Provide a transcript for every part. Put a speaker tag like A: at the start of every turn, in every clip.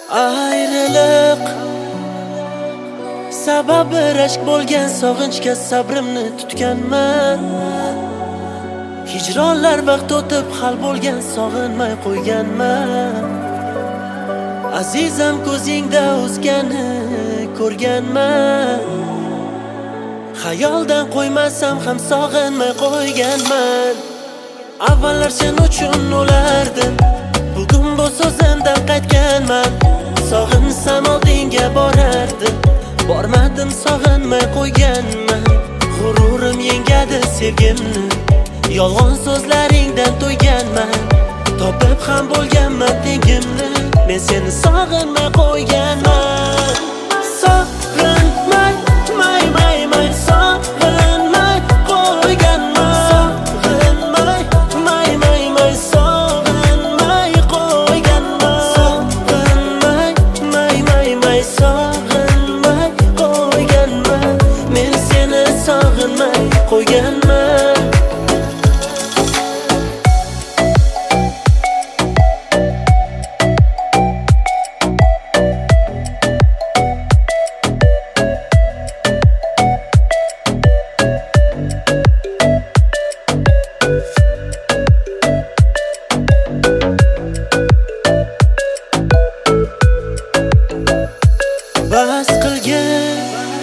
A: Ayriliq sababi rashk bo'lgan, sog'inchga sabrimni tutganman. Hijronlar vaqt o'tib hal bo'lgan, sog'inmay qo'yganman. Azizam ko'zingda o'zgani ko'rganman. Xayoldan qo'ymasam ham sog'inmay qo'yganman. Avvallar sen uchun o'lardim, bugun bu so'zimdan qaytganman. Sog'insam oldinga borardim, bormadim, sog'inmay qo'yganman. G'ururim yengadi sevgimni, yolg'on so'zlaringdan to'yganman. Topib ham bo'lganman tengimni, men seni sog'inmay qo'yganman. Sog'inmay, may, may, may, sog'inmay qo'yganman. Sog'inmay, may, may, may, sog'inmay qo'yganman. Sog'inmay, may, may, may, sog'inmay qo'yganman. Men seni sog'inmay qo'yganman. Bas qilgin,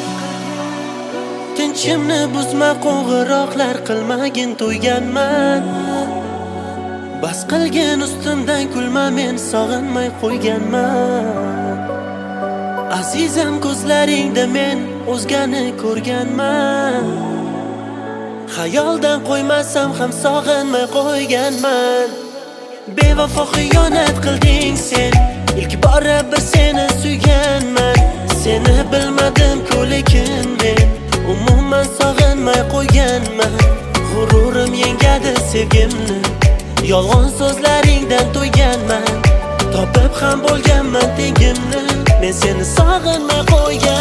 A: tinchimni buzma, qo'ng'iroqlar qilmagin, to'yganman. Bas qilgin, ustimdan kulma, men sog'inmay qo'yganman. Azizam ko'zlaringda men o'zgani ko'rganman. Xayoldan qo'ymasam ham sog'inmay qo'yganman. Bevafo xiyonat qilding sen, ilk bora bir seni suyganman. Seni bilmadim-ku lekin men umuman sog'inmay qo'yganman. G'ururim yengadi sevgimni, yolg'on so'zlaringdan to'yganman. Topib ham bo'lganman tengimni, men seni sog'inmay qo'yganman.